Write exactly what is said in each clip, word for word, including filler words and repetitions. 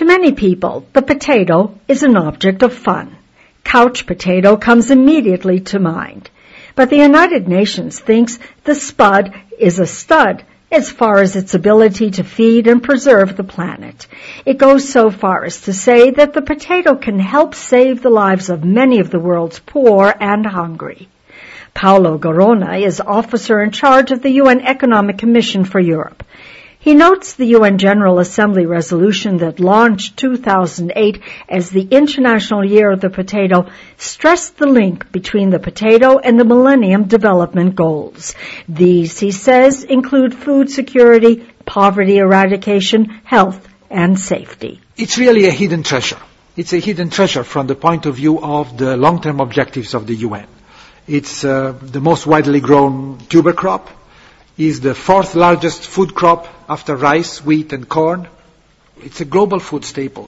many people, the potato is an object of fun. Couch potato comes immediately to mind. But the United Nations thinks the spud is a stud as far as its ability to feed and preserve the planet. It goes so far as to say that the potato can help save the lives of many of the world's poor and hungry. Paolo Garona is officer in charge of the U N Economic Commission for Europe. He notes the U N General Assembly resolution that launched two thousand eight as the International Year of the Potato stressed the link between the potato and the Millennium Development Goals. These, he says, include food security, poverty eradication, health, and safety. It's really a hidden treasure. It's a hidden treasure from the point of view of the long-term objectives of the U N. It's uh, the most widely grown tuber crop. Is the fourth largest food crop after rice, wheat, and corn. It's a global food staple.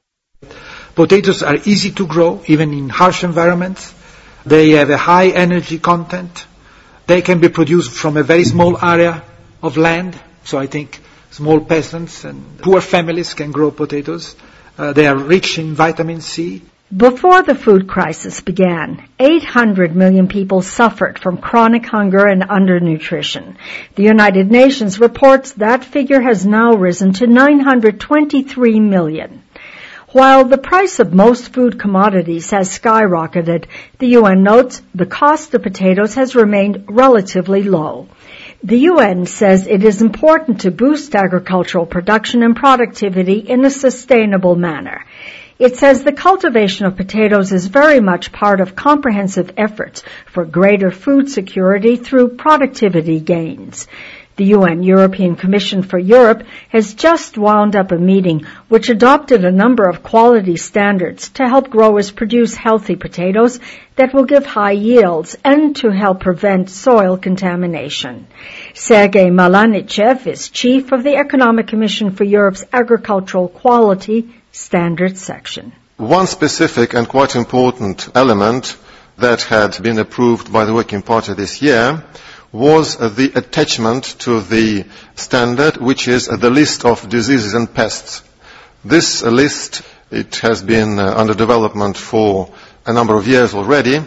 Potatoes are easy to grow, even in harsh environments. They have a high energy content. They can be produced from a very small area of land. So I think small peasants and poor families can grow potatoes. Uh, they are rich in vitamin C. Before the food crisis began, eight hundred million people suffered from chronic hunger and undernutrition. The United Nations reports that figure has now risen to nine hundred twenty-three million. While the price of most food commodities has skyrocketed, the U N notes the cost of potatoes has remained relatively low. The U N says it is important to boost agricultural production and productivity in a sustainable manner. It says the cultivation of potatoes is very much part of comprehensive efforts for greater food security through productivity gains. The U N European Commission for Europe has just wound up a meeting which adopted a number of quality standards to help growers produce healthy potatoes that will give high yields and to help prevent soil contamination. Sergei Malanichev is chief of the Economic Commission for Europe's Agricultural Quality Standards section. One specific and quite important element that had been approved by the Working Party this year was the attachment to the standard, which is the list of diseases and pests. This list, it has been under development for a number of years already,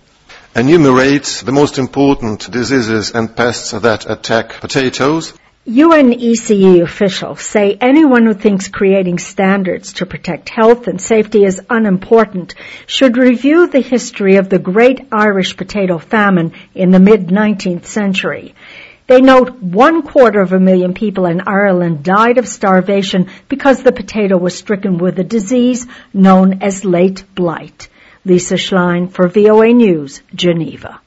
enumerates the most important diseases and pests that attack potatoes. U N E C E officials say anyone who thinks creating standards to protect health and safety is unimportant should review the history of the Great Irish Potato Famine in the mid-nineteenth century. They note one quarter of a million people in Ireland died of starvation because the potato was stricken with a disease known as late blight. Lisa Schlein for V O A News, Geneva.